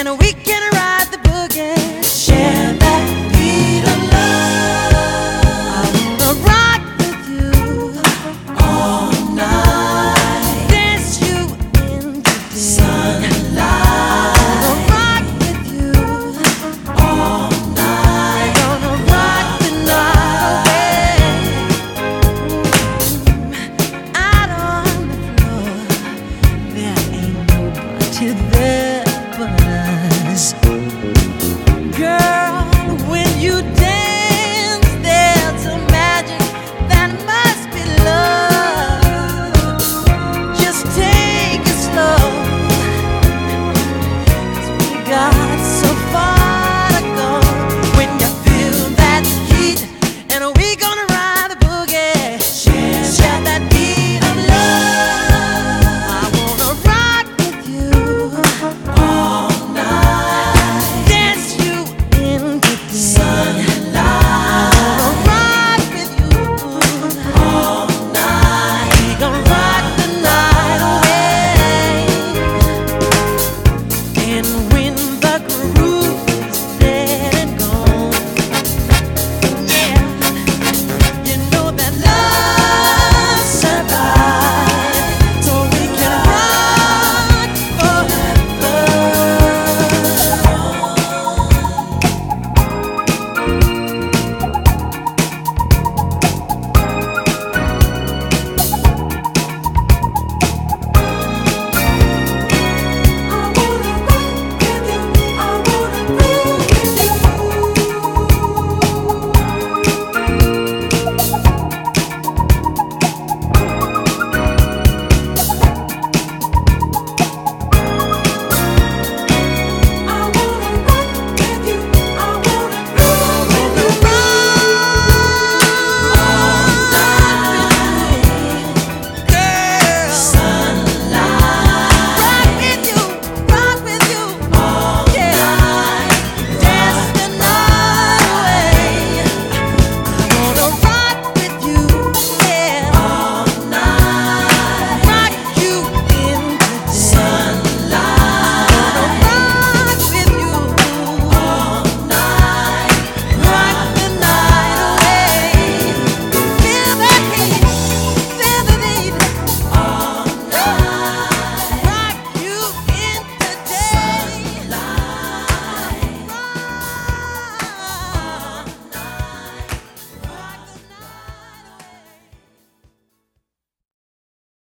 and we can ride the boogie. Share that beat of love. I wanna rock with you all night. Dance you into sunlight. I wanna rock with you all night. Gonna rock the night away. Out on the floor, there ain't nobody there.